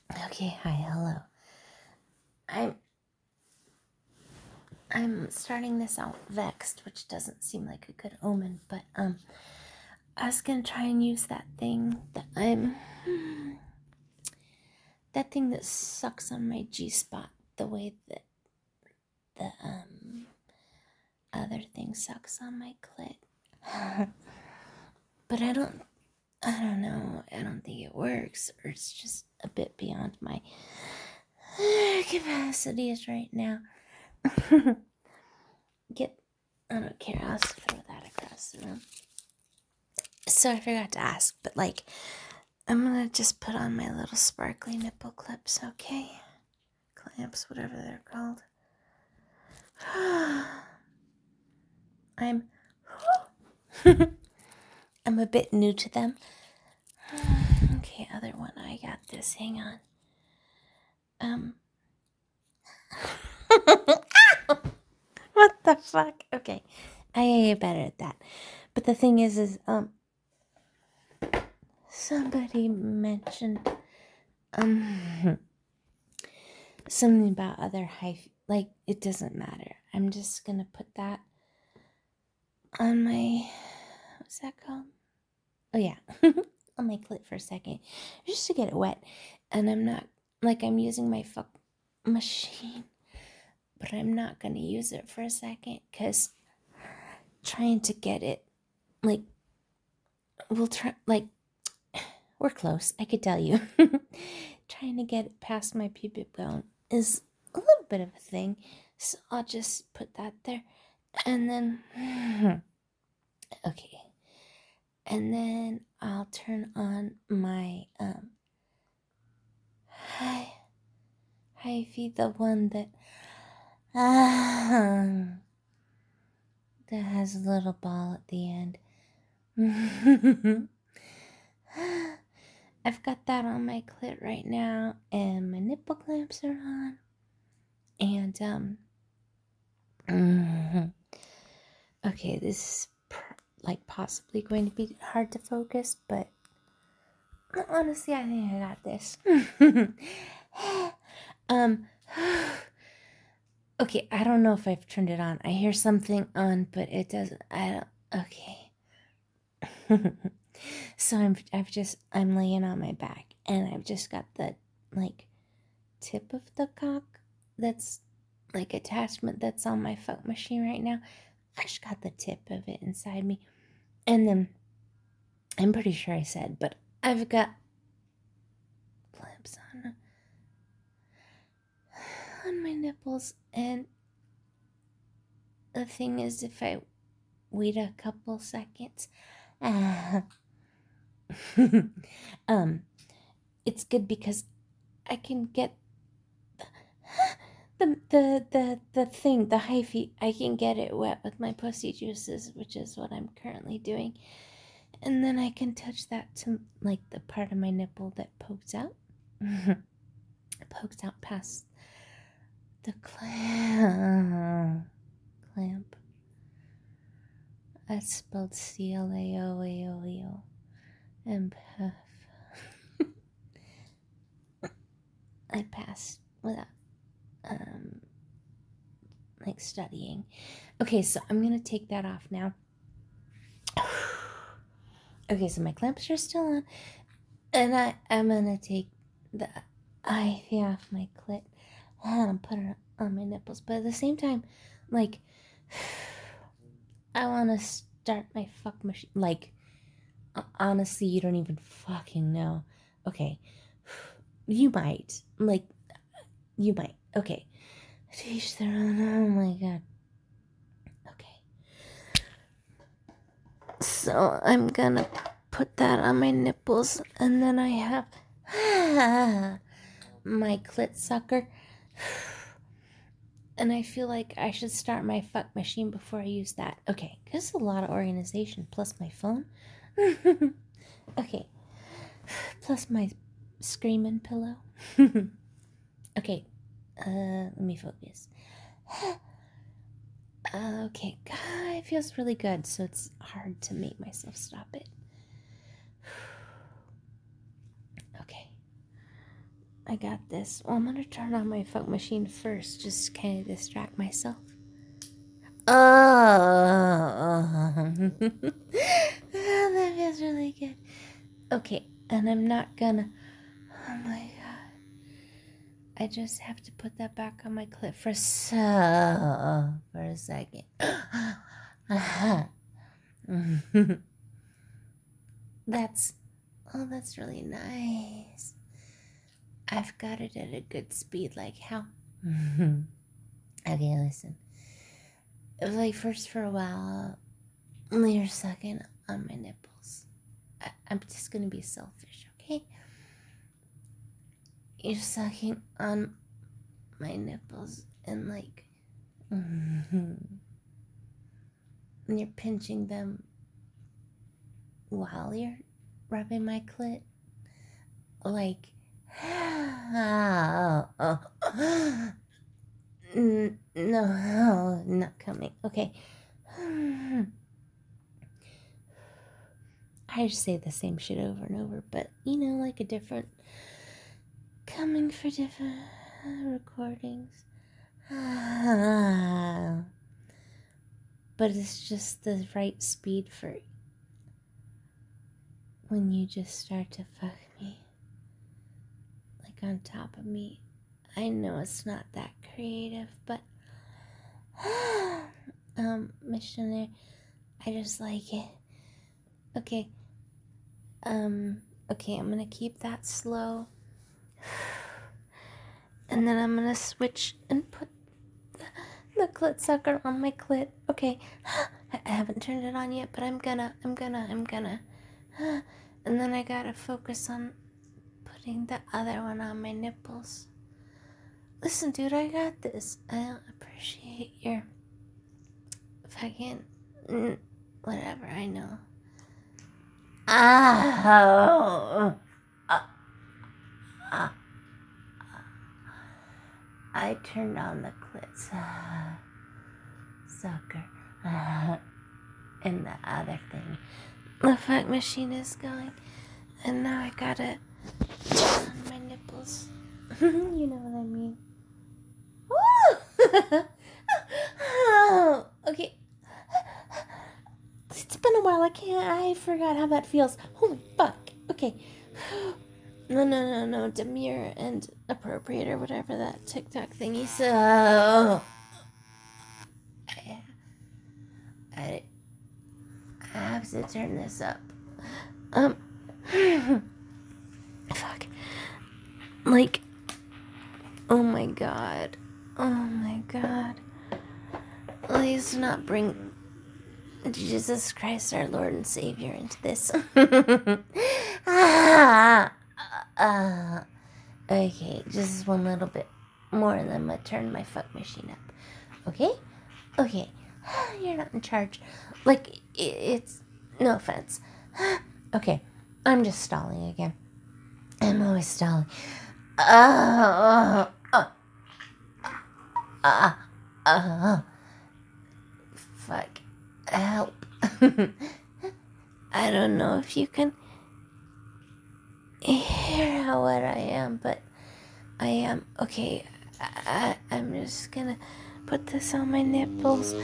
Okay, hi, hello. I'm I'm starting this out vexed, which doesn't seem like a good omen, but I was gonna try and use that thing that sucks on my G spot the way that the other thing sucks on my clit. But I don't know. I don't think it works, or it's just a bit beyond my capacities right now. I don't care. I'll just throw that across the room. So I forgot to ask, but I'm gonna just put on my little sparkly nipple clips, okay? Clamps, whatever they're called. I'm I'm a bit new to them. Okay, other one. I got this. Hang on. What the fuck? Okay, I get better at that. But the thing is somebody mentioned something about other like it doesn't matter. I'm just gonna put that on my what's that called? Oh yeah, on my clit for a second, just to get it wet. And I'm not I'm using my fuck machine, but I'm not gonna use it for a second because trying to get it like we'll try we're close. I could tell you, trying to get it past my pubic bone is a little bit of a thing. So I'll just put that there, and then okay. And then I'll turn on my hyphy, the one that that has a little ball at the end. I've got that on my clit right now, and my nipple clamps are on. And okay, this is possibly going to be hard to focus, but honestly, I think I got this. um, okay, I don't know if I've turned it on. I hear something on, but it doesn't. I don't. Okay. So I'm laying on my back, and I've just got the tip of the cock that's attachment that's on my fuck machine right now. I just got the tip of it inside me, and then I'm pretty sure I said, but I've got clamps on my nipples, and the thing is, if I wait a couple seconds, it's good because I can get the thing, the hyphy. I can get it wet with my pussy juices, which is what I'm currently doing, and then I can touch that to the part of my nipple that pokes out. It pokes out past the clamp. That's spelled CLAOAOEO. And I passed without studying. Okay, so I'm gonna take that off now. Okay, so my clamps are still on, and I'm gonna take the ivy off my clit and put it on my nipples. But at the same time, I want to start my fuck machine. Honestly, you don't even fucking know. Okay, you might. You might. Okay. Teach their own. Oh my god. Okay. So I'm gonna put that on my nipples, and then I have my clit sucker. And I feel like I should start my fuck machine before I use that. Okay, this is a lot of organization, plus my phone. Okay, plus my screaming pillow. Okay, let me focus. Okay, God, it feels really good, so it's hard to make myself stop it. Okay. I got this. Well, I'm gonna turn on my fuck machine first, just kind of distract myself. Oh, that feels really good. Okay, and I'm not gonna. Oh my god. I just have to put that back on my clit for a second. that's really nice. I've got it at a good speed, like how? Okay, listen. It was like first for a while, you're sucking on my nipples. I'm just gonna be selfish, okay? You're sucking on my nipples and like, and you're pinching them while you're rubbing my clit, like, no, not coming. Okay. I just say the same shit over and over, but like a different, coming for different recordings. But it's just the right speed for when you just start to fuck me, like on top of me. I know it's not that creative, but missionary, I just like it. Okay. Okay, I'm gonna keep that slow. And then I'm gonna switch and put the clit sucker on my clit. Okay. I haven't turned it on yet, but I'm gonna. And then I gotta focus on putting the other one on my nipples. Listen, dude, I got this. I don't appreciate your fucking whatever, I know. I turned on the clit sucker. And the other thing. The fuck machine is going. And now I gotta turn on my nipples. You know what I mean. Oh, okay. It's been a while. I forgot how that feels. Holy fuck. Okay. No. Demure and appropriate or whatever that TikTok thingy. So I have to turn this up. Fuck. Like, oh my god. Please not bring Jesus Christ, our Lord and Savior, into this. Okay, just one little bit more, and then I'm gonna turn my fuck machine up. Okay. You're not in charge. Like, it's no offense. Okay, I'm just stalling again. I'm always stalling. Fuck. Help. I don't know if you can hear how wet I am, but I am. Okay, I'm just gonna put this on my nipples.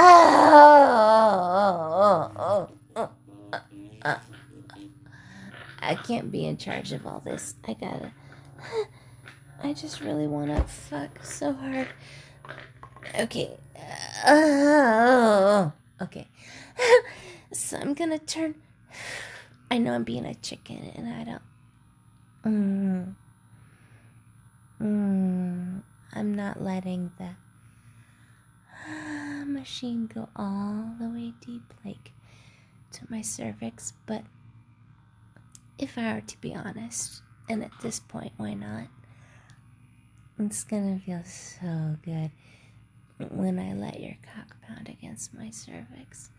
I can't be in charge of all this. I just really want to fuck so hard. Okay. Okay. So I'm gonna turn. I know I'm being a chicken and I don't. I'm not letting the machine go all the way deep, like to my cervix, but if I were to be honest, and at this point, why not? It's gonna feel so good when I let your cock pound against my cervix.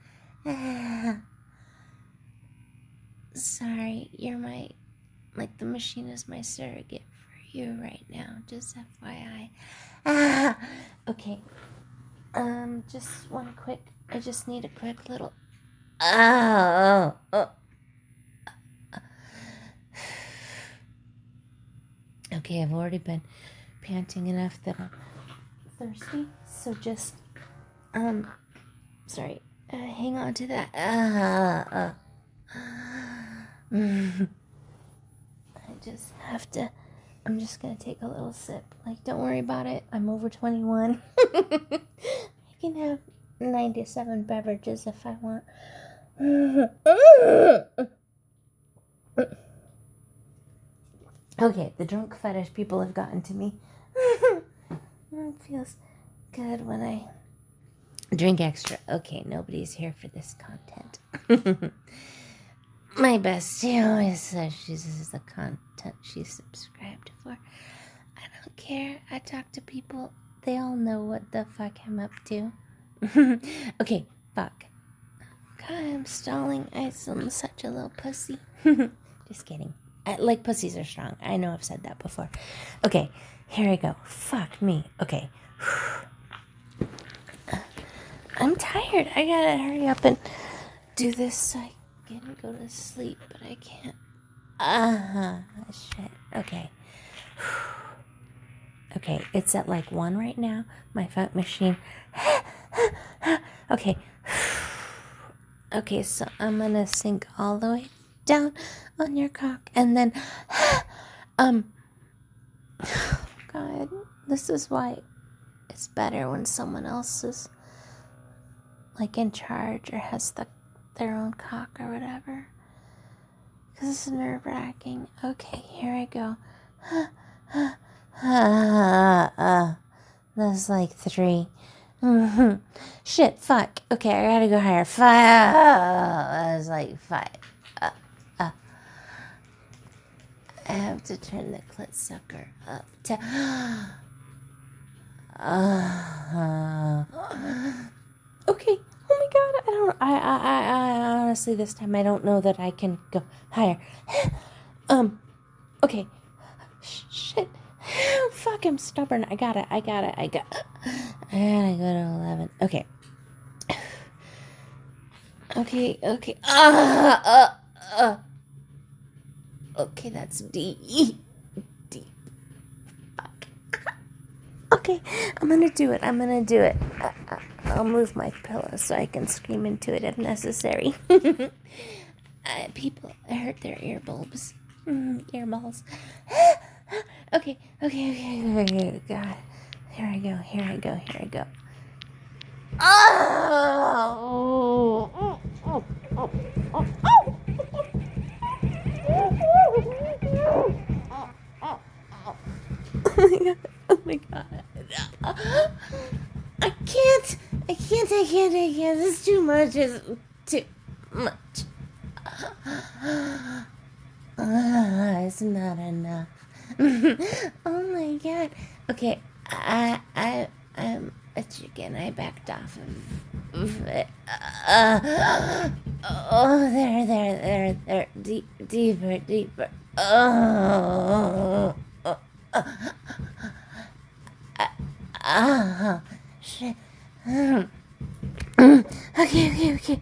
Sorry, you're my, like, the machine is my surrogate for you right now, just FYI. Okay, just one quick, I just need a quick little, Okay, I've already been panting enough that I'm thirsty. So just, sorry, hang on to that. I just have to, I'm just gonna take a little sip. Like, don't worry about it. I'm over 21. I can have 97 beverages if I want. Okay, the drunk fetish people have gotten to me. It feels good when I drink extra. Okay, nobody's here for this content. My bestie always says this is the content she's subscribed for. I don't care. I talk to people. They all know what the fuck I'm up to. Okay, fuck. God, I'm stalling. I'm such a little pussy. Just kidding. Like, pussies are strong. I know I've said that before. Okay, here I go. Fuck me. Okay. I'm tired. I gotta hurry up and do this so I can go to sleep, but I can't. Shit. Okay. Okay, it's at like 1 right now. My funk machine. Okay. Okay, so I'm gonna sink all the way down on your cock and then God, this is why it's better when someone else is like in charge or has their own cock or whatever, because it's nerve-wracking. Okay, here I go. That's like 3. Shit, fuck. Okay, I gotta go higher. 5. That was like 5. I have to turn the clit sucker up to. Okay. Oh my god. I honestly this time I don't know that I can go higher. Okay. Shit. Fuck, I'm stubborn. I gotta go to 11. Okay. Okay. Okay, that's deep. Fuck. Okay, I'm gonna do it. I'll move my pillow so I can scream into it if necessary. People hurt their earbulbs. Earballs. Okay. God. Here I go. Oh! Oh my god. I can't. It's too much. It's too much. It's not enough. Oh my god. Okay, I'm a chicken. I backed off of it. There. Deeper. Shit. Okay.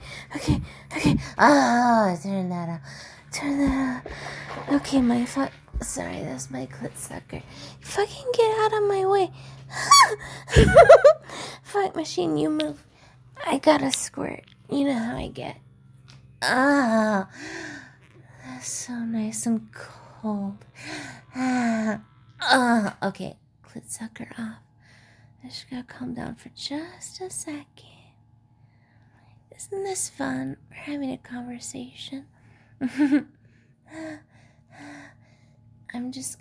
Turn that out. Okay, sorry, that's my clit sucker. Fucking get out of my way. Fuck machine, you move. I gotta squirt. You know how I get. That's so nice and cold. Okay, clit sucker off. I just gotta calm down for just a second. Isn't this fun? We're having a conversation. I'm just.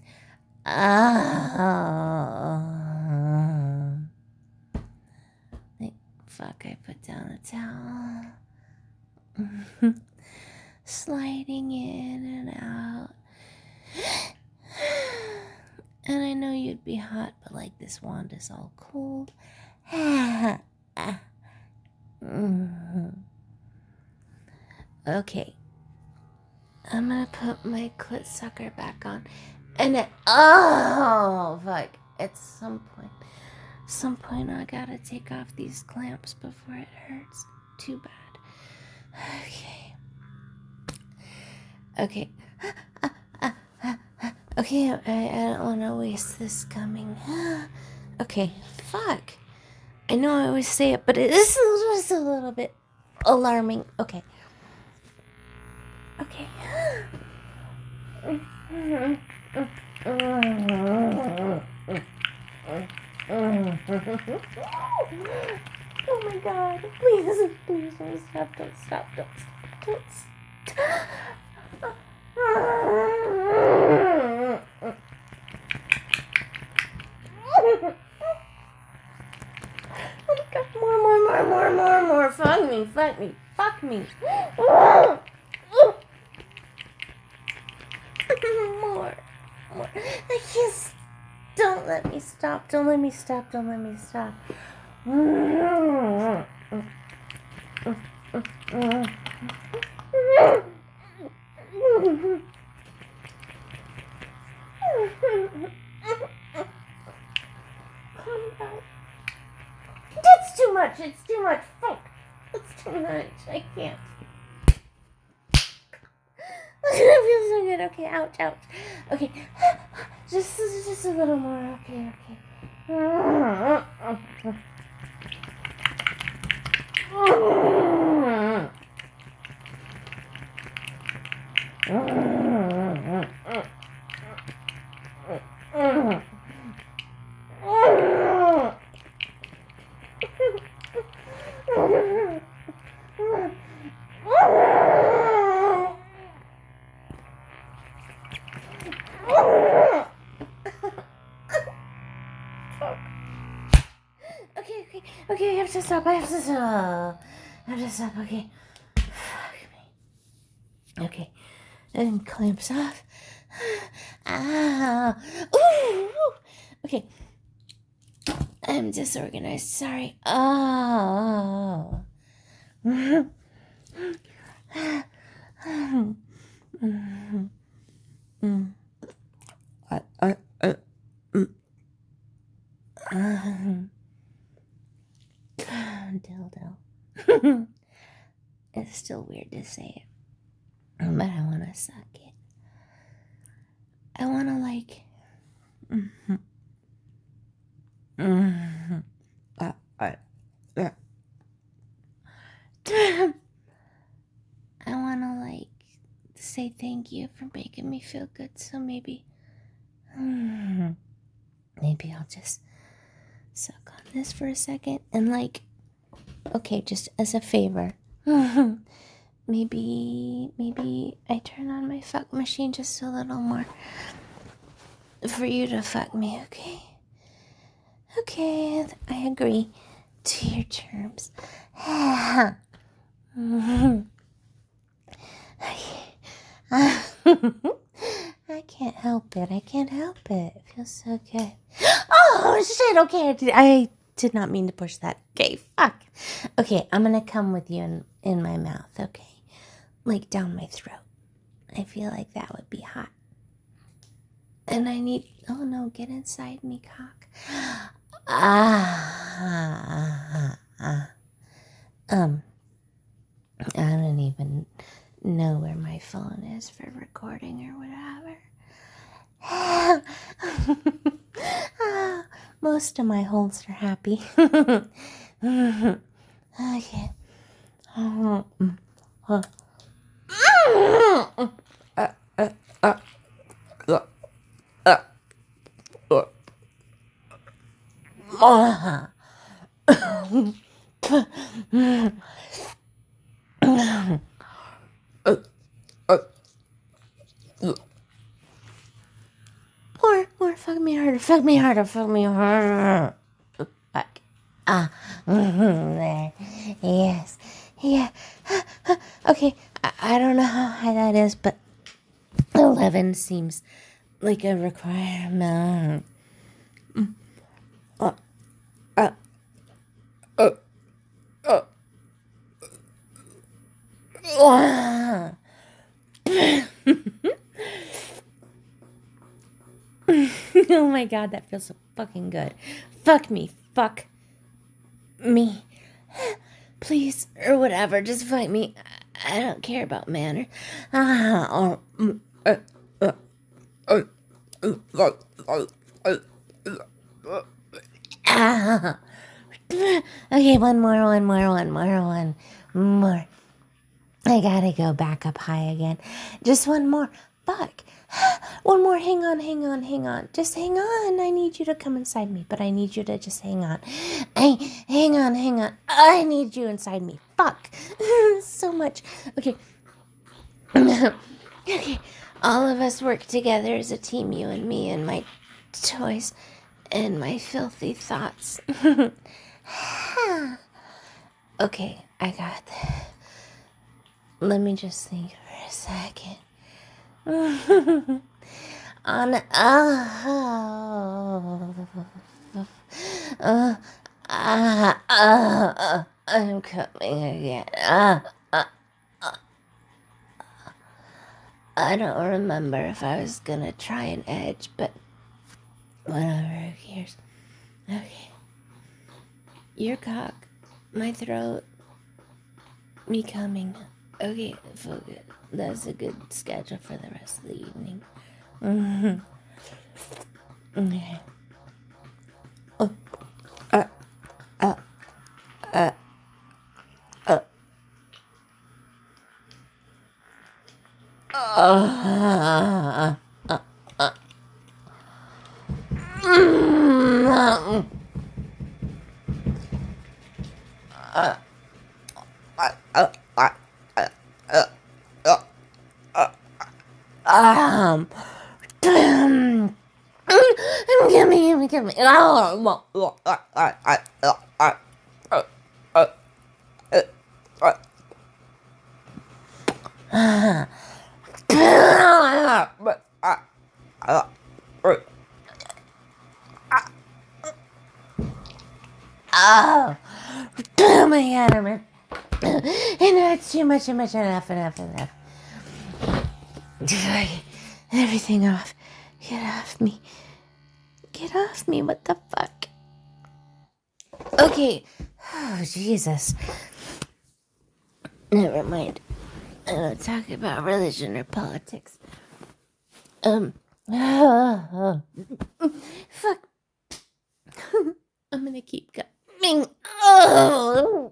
Fuck, I put down a towel. Sliding in and out. And I know you'd be hot, but like this wand is all cold. Okay. I'm gonna put my clit sucker back on. And then, oh, fuck. At some point I gotta take off these clamps before it hurts too bad. Okay. Okay, I don't want to waste this coming. Okay, fuck. I know I always say it, but it is just a little bit alarming. Okay. Okay. Oh my god. Please, please don't stop, don't stop, don't stop, don't stop. Oh my god, more. Fuck me. More. I just don't let me stop. It's too much. Fuck. It's too much. I can't. It feels so good. Okay, ouch. Okay. Just a little more. Okay. Okay, I have to stop. Okay. Okay. And clamps off. Ah. Ooh. Okay. I'm disorganized. Sorry. Oh. Dildo. It's still weird to say it, but I want to suck it. I want to like. I want to like say thank you for making me feel good. So maybe I'll just suck on this for a second and like, okay, just as a favor. Maybe I turn on my fuck machine just a little more for you to fuck me, okay? Okay, I agree to your terms. I can't help it. It feels so good. Oh, shit, okay. I did not mean to push that. Okay, fuck. Okay, I'm gonna come with you in my mouth, okay? Like down my throat. I feel like that would be hot. And I need, oh no, get inside me, cock. I don't even know where my phone is for recording or whatever. Most of my holes are happy. Okay. More, fuck me harder. Fuck. There. Yes. Yeah. Okay, I don't know how high that is, but 11 seems like a requirement. Oh my god, that feels so fucking good. Fuck me. Please, or whatever, just fight me. I don't care about manner. Ah. Okay, one more. I gotta go back up high again. Just one more. Fuck. One more. Hang on. Just hang on. I need you to come inside me, but I need you to just hang on. Hang on. I need you inside me. Fuck. So much. Okay. Okay. All of us work together as a team, you and me and my toys and my filthy thoughts. Okay, I got that. Let me just think for a second. I'm coming again. I don't remember if I was gonna try an edge, but whatever, who cares? Okay. Your cock, my throat, me coming. Okay, focus. That's a good schedule for the rest of the evening. Okay. Give me. Oh, my head. That's too much. Enough. Everything off. Get off me. What the fuck? Okay. Oh, Jesus. Never mind. I don't talk about religion or politics. Fuck. I'm gonna keep going. Oh.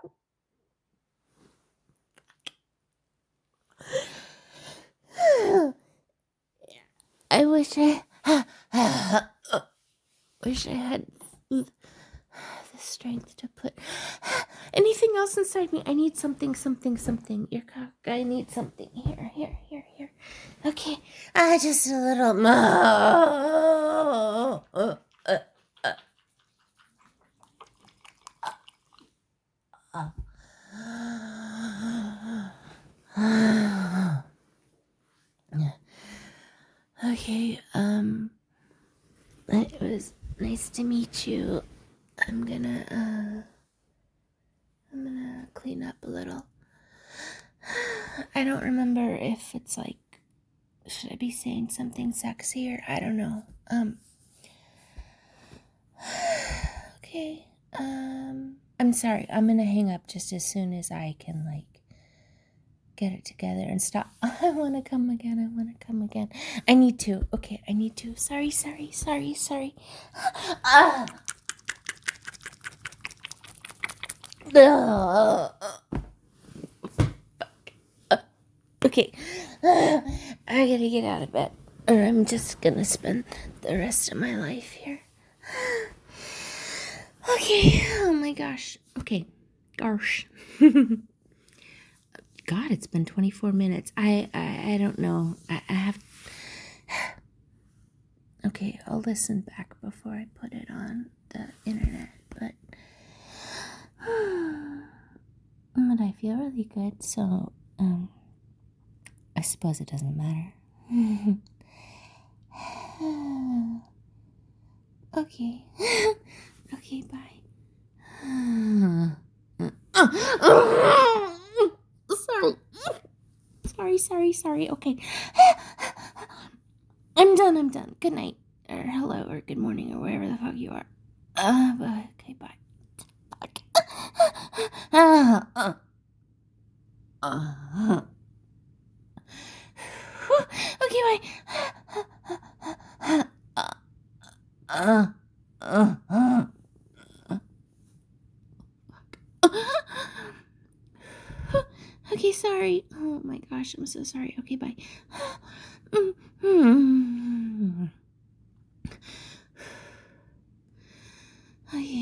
I wish I had the strength to put anything else inside me. I need something. Your cock. I need something. Here. Okay. Just a little more. Okay, it was nice to meet you. I'm gonna clean up a little. I don't remember if it's like, should I be saying something sexy or I don't know. Okay, I'm sorry. I'm gonna hang up just as soon as I can, like, get it together and stop. I want to come again. I need to. Okay, I need to. Sorry. Okay. I gotta get out of bed, or I'm just gonna spend the rest of my life here. Okay. Oh my gosh. Okay. Gosh. God, it's been 24 minutes. I don't know. I have... Okay, I'll listen back before I put it on the internet, but I feel really good, so, I suppose it doesn't matter. Okay. Okay, bye. Sorry. Okay. I'm done. Good night. Or hello, or good morning, or wherever the fuck you are. Okay, bye. Okay, bye. uh, uh, uh. Okay, sorry. Oh my gosh, I'm so sorry. Okay, bye. Okay.